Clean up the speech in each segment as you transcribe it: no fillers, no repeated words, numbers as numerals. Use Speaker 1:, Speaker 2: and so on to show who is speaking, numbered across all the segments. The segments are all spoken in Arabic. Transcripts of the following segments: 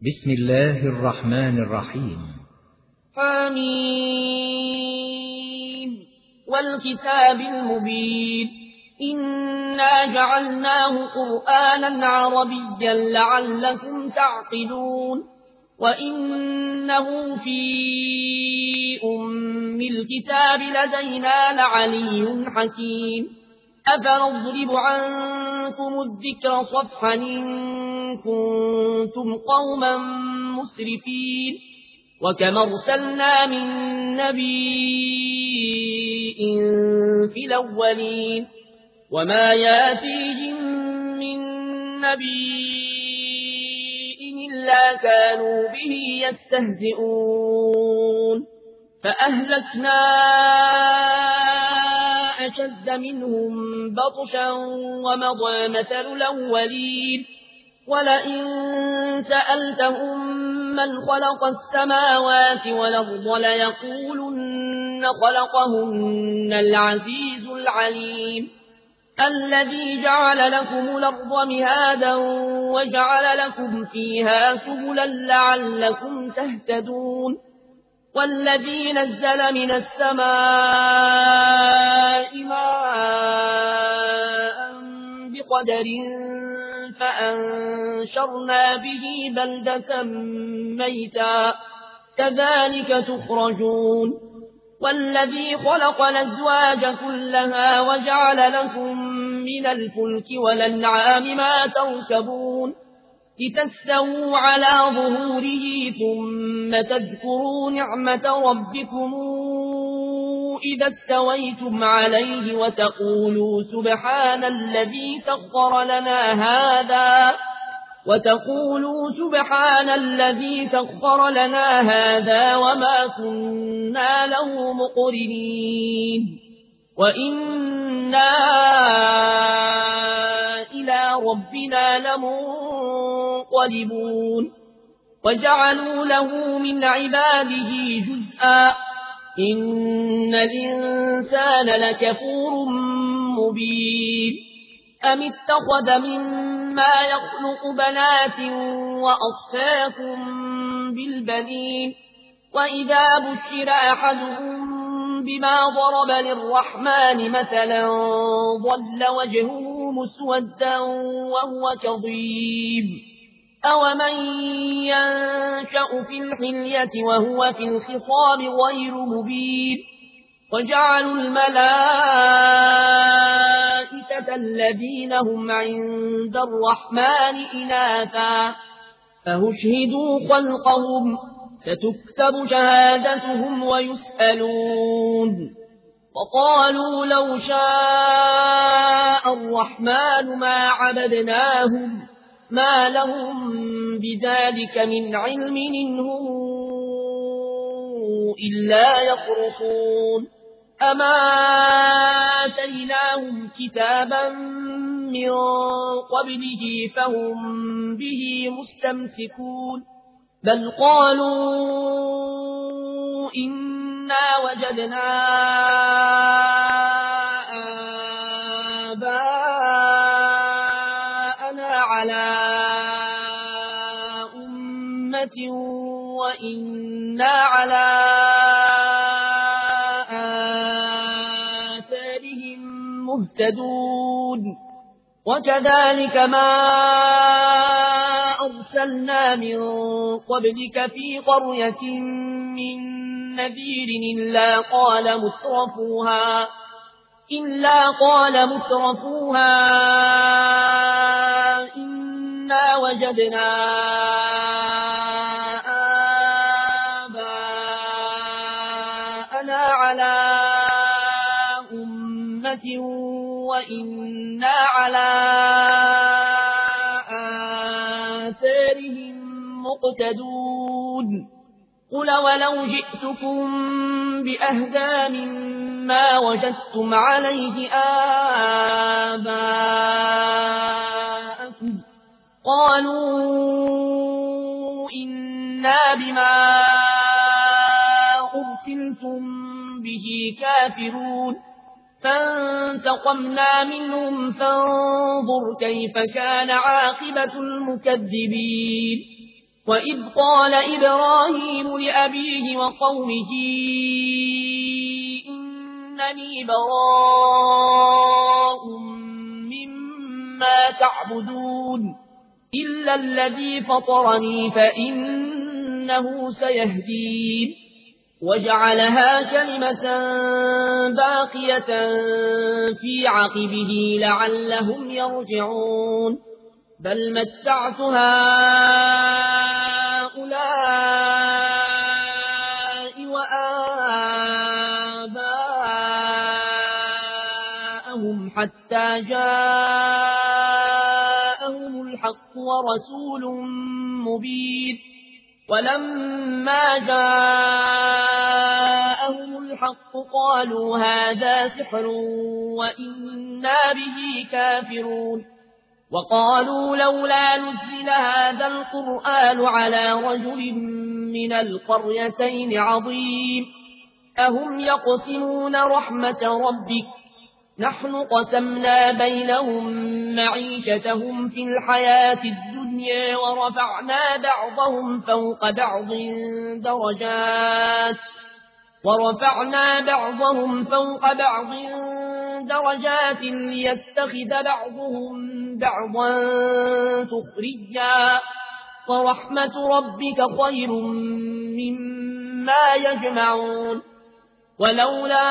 Speaker 1: بسم الله الرحمن الرحيم.
Speaker 2: حميم والكتاب المبين إنا جعلناه قرآنا عربيا لعلكم تعقلون وإنه في أم الكتاب لدينا لعلي حكيم أفنضرب عنكم الذكر صفحا إن كنتم قوما مسرفين وكما ارسلنا من نبي في الأولين وما ياتيهم من نبي إلا كانوا به يستهزئون فأهلكنا أشد منهم بطشا ومضى مثل الأولين ولئن سألتهم من خلق السماوات والأرض ليقولن خلقهن العزيز العليم الذي جعل لكم الأرض مهادا وجعل لكم فيها سبلا لعلكم تهتدون والذي نزل من السماء ماء بقدر فأنشرنا به بلدة ميتا كذلك تخرجون والذي خلق الأزواج كلها وجعل لكم من الفلك والأنعام ما تركبون لتستووا على ظهوره ثم تذكروا نعمة ربكم إذا استويتم عليه وتقولوا سبحان الذي سخر لنا هذا وما كنا له مقرنين وإنا إلى ربنا لمنقلبون وجعلوا له من عباده جزءا إن الإنسان لكفور مبين أم اتخذ مما يخلق بنات وأصفاكم بالبنين وإذا بشر أحدهم بما ضرب للرحمن مثلا ظل وجهه مسودا وهو كظيم أومن ينشأ في الحلية وهو في الخصام غير مبين وجعلوا الملائكة الذين هم عند الرحمن إناثا فهشهدوا خلقهم ستكتب شهادتهم ويسألون وقالوا لو شاء الرحمن ما عبدناهم ما لهم بذلك من علم إنهم إلا يخرصون أما آتيناهم كتابا من قبله فهم به مستمسكون بل قالوا إنا وجدنا آباءنا على أمة وإنا على آثارهم مهتدون وكذلك ما أرسلنا من قبلك في قرية من نذير إلا قال مترفوها إنا وجدنا آباءنا على أمة وإنا على آثارهم مقتدون قل ولو جئتكم بأهدى مما وجدتم عليه آباءكم قالوا إنا بما أرسلتم به كافرون فانتقمنا منهم فانظر كيف كان عاقبة المكذبين وإذ قال إبراهيم لأبيه وقومه إنني براء مما تعبدون إلا الذي فطرني فإنه سيهدين وجعلها كلمة باقية في عقبه لعلهم يرجعون بل متعت هؤلاء وآباءهم حتى جاءهم الحق ورسول مبين ولما جاءهم الحق قالوا هذا سحر وإنا به كافرون وقالوا لولا نزل هذا القرآن على رجل من القريتين عظيم أهم يقسمون رحمة ربك نحن قسمنا بينهم معيشتهم في الحياة الدنيا ورفعنا بعضهم فوق بعض درجات ليتخذ بعضهم بعضا سخريا ورحمة ربك خير مما يجمعون ولولا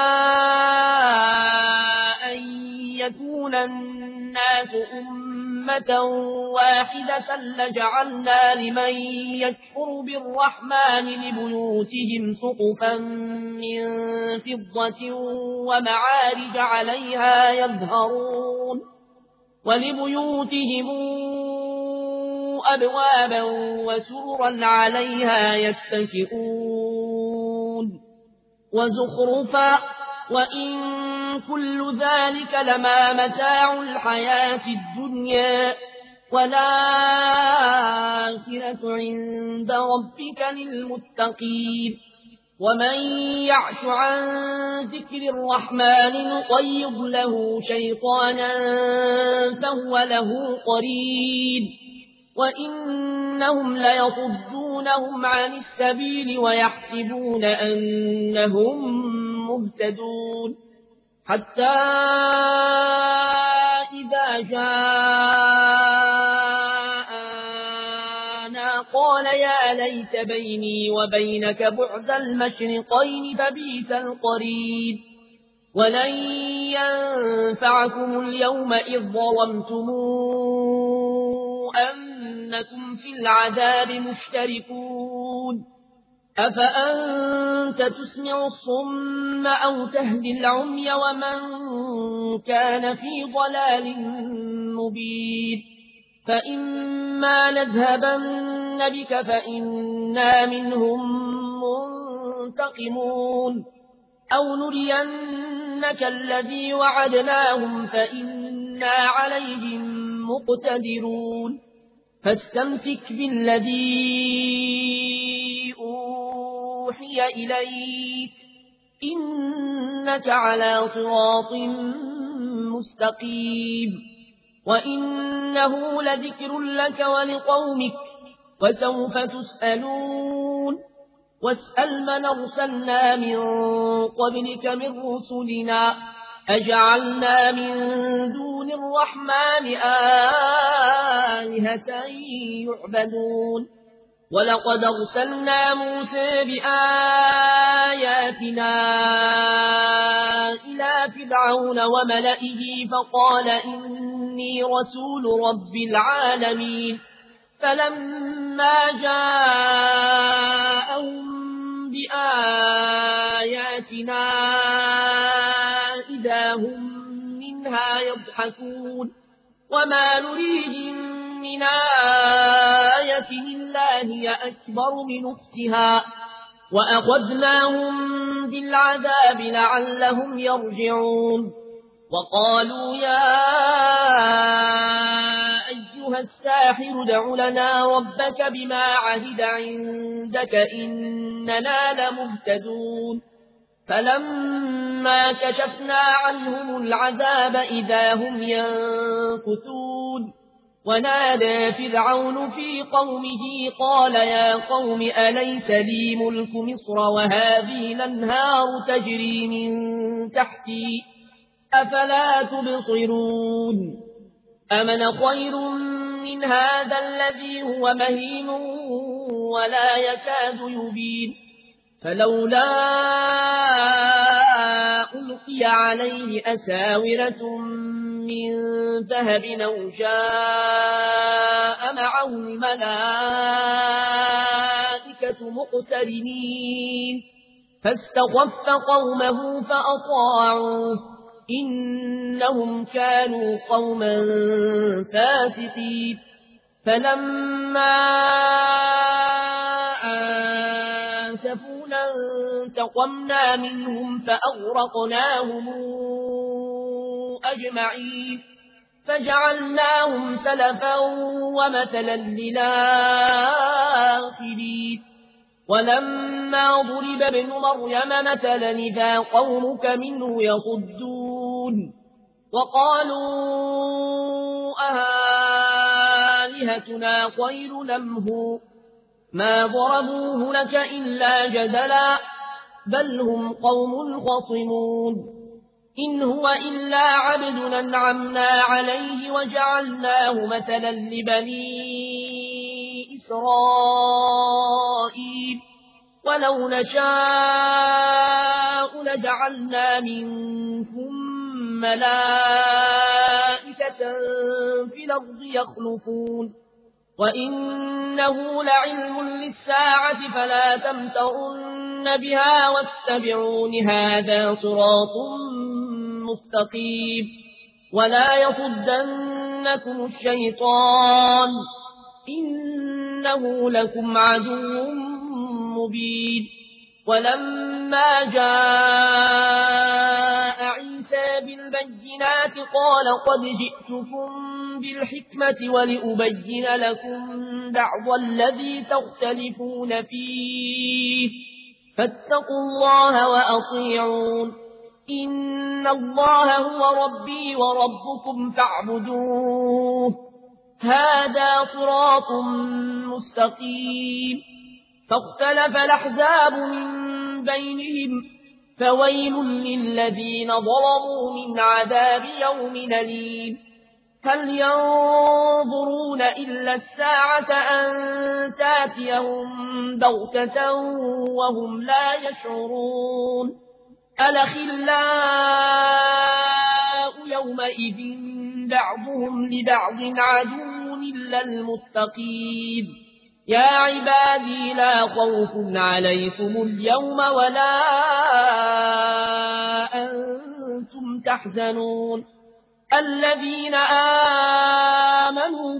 Speaker 2: أن يكون الناس أمة واحدة لجعلنا لمن يكفر بالرحمن لبيوتهم سقفا من فضة ومعارج عليها يظهرون ولبيوتهم أبوابا وسررا عليها يتكئون وزخرفا وإن كل ذلك لما متاع الحياة الدنيا والآخرة عند ربك للمتقين ومن يعش عن ذكر الرحمن نقيض له شيطانا فهو له قرين وإنهم ليصدونهم عن السبيل ويحسبون أنهم مهتدون حتى إذا جاءنا قال يا ليت بيني وبينك بعد المشرقين فبئس القرين ولن ينفعكم اليوم إذ ظلمتم أنكم في العذاب مشتركون أفأنت تسمع الصم أو تهدي العمي ومن كان في ضلال مبين فإما نذهبن بك فإنا منهم منتقمون أو نرينك الذي وعدناهم فإنا عليهم مقتدرون فاستمسك بالذي أوحي إليك إنك على صراط مستقيم وإنه لذكر لك ولقومك وسوف تسألون واسأل من أرسلنا من قبلك من رسلنا أجعلنا من دون الرحمن آلهة يعبدون ولقد أرسلنا موسى بآياتنا إلى فرعون وملئه فقال إني رسول رب العالمين فلما جاءهم بآياتنا إذا هم منها يضحكون وما نريهم من آية إلا هي أكبر من أختها وأخذناهم بالعذاب لعلهم يرجعون وقالوا يا أيها الساحر ادع لنا ربك بما عهد عندك إننا لمهتدون فلما كشفنا عنهم العذاب إذا هم ينكثون ونادى فرعون في قومه قال يا قوم أليس لي ملك مصر وهذه الأنهار تجري من تحتي أفلا تبصرون أمن خير من هذا الذي هو مهين ولا يكاد يبين فلولا ألقي عليه أساورة من ذهب أو جاء معه الملائكة مقترنين فاستخف قومه فأطاعوه إنهم كانوا قوما فاسقين فلما آسفونا انتقمنا منهم فأغرقناهم أجمعين فجعلناهم سلفا ومثلا للآخرين ولما ضرب ابن مريم مثلا إذا قومك منه يصدون وقالوا أهالهتنا خير أم هو ما ضربوه لك إلا جدلا بل هم قوم خصمون إن هو إلا عبد أنعمنا عليه وجعلناه مثلا لبني إسرائيل ولو نشاء لجعلنا منكم ملائكة في الأرض يخلفون وإنه لعلم للساعة فلا تمترن بها واتبعون هذا صراط مستقيم ولا يصدنكم الشيطان إنه لكم عدو مبين ولما جاء عيسى بالبينات قال قد جئتكم بالحكمة ولأبين لكم بعض الذي تختلفون فيه فاتقوا الله وأطيعون إن الله هو ربي وربكم فاعبدوه هذا صراط مستقيم فاختلف الأحزاب من بينهم فويل للذين ظلموا من عذاب يوم أليم هل ينظرون إلا الساعة أن تاتيهم بغتة وهم لا يشعرون الأخلاء يومئذ بعضهم لبعض عدو إلا المتقين يا عبادي لا خوف عليكم اليوم ولا أنتم تحزنون الذين آمنوا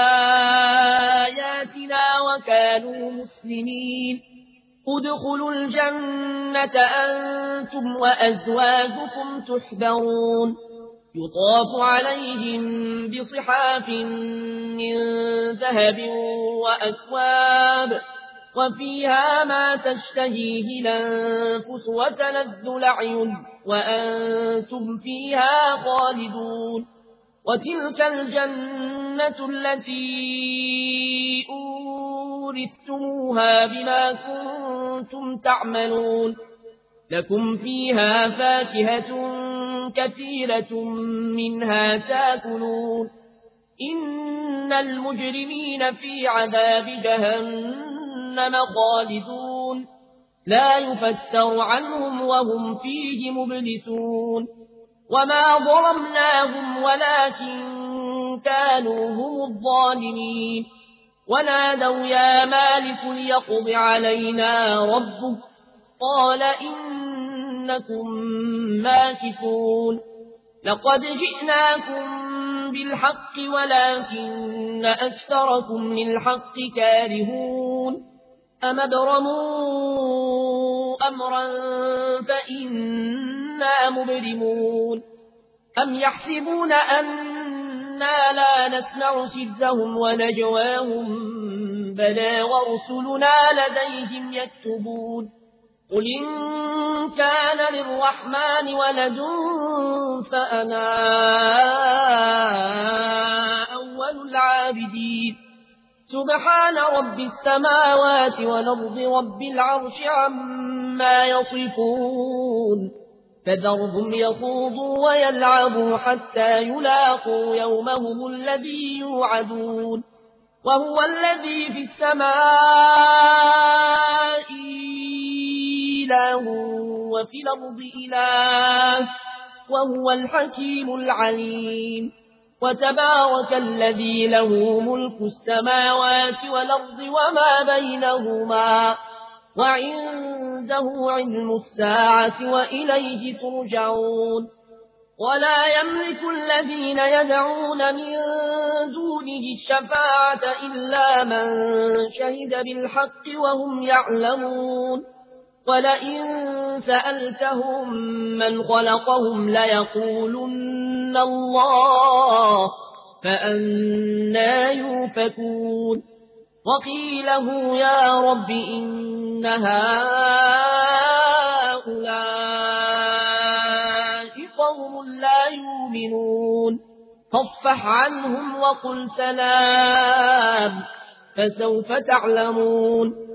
Speaker 2: بآياتنا وكانوا مسلمين ادخلوا الجنة أنتم وأزواجكم تحبرون يطاف عليهم بصحاف من ذهب وأكواب وفيها ما تشتهيه الأنفس وتلذ الأعين وأنتم فيها خالدون وتلك الجنة التي أورثتموها بما كنتم تعملون لكم فيها فاكهة كثيرة منها تاكلون إن المجرمين في عذاب جهنم خالدون لا يفتر عنهم وهم فيه مبلسون وما ظلمناهم ولكن كانوا هم الظالمين ونادوا يا مالك ليقض علينا ربك قال إنكم ماكثون لقد جئناكم بالحق ولكن أكثركم للحق كارهون أم ابرموا أمرا فإنا مبرمون أم يحسبون أنا لا نسمع سرهم ونجواهم بلى ورسلنا لديهم يكتبون قل إن كان للرحمن ولد فأنا أول العابدين سبحان رب السماوات والأرض رب العرش عما يصفون فذرهم يخوضوا ويلعبوا حتى يلاقوا يومهم الذي يوعدون وهو الذي في السماء إله وفي الأرض إله وهو الحكيم العليم وتبارك الذي له ملك السماوات والأرض وما بينهما وعنده علم الساعة وإليه ترجعون ولا يملك الذين يدعون من دونه الشفاعة إلا من شهد بالحق وهم يعلمون ولئن سألتهم من خلقهم ليقولن الله فأنى يؤفكون وقيله يا رب إن هؤلاء قوم لا يؤمنون فاصفح عنهم وقل سلام فسوف تعلمون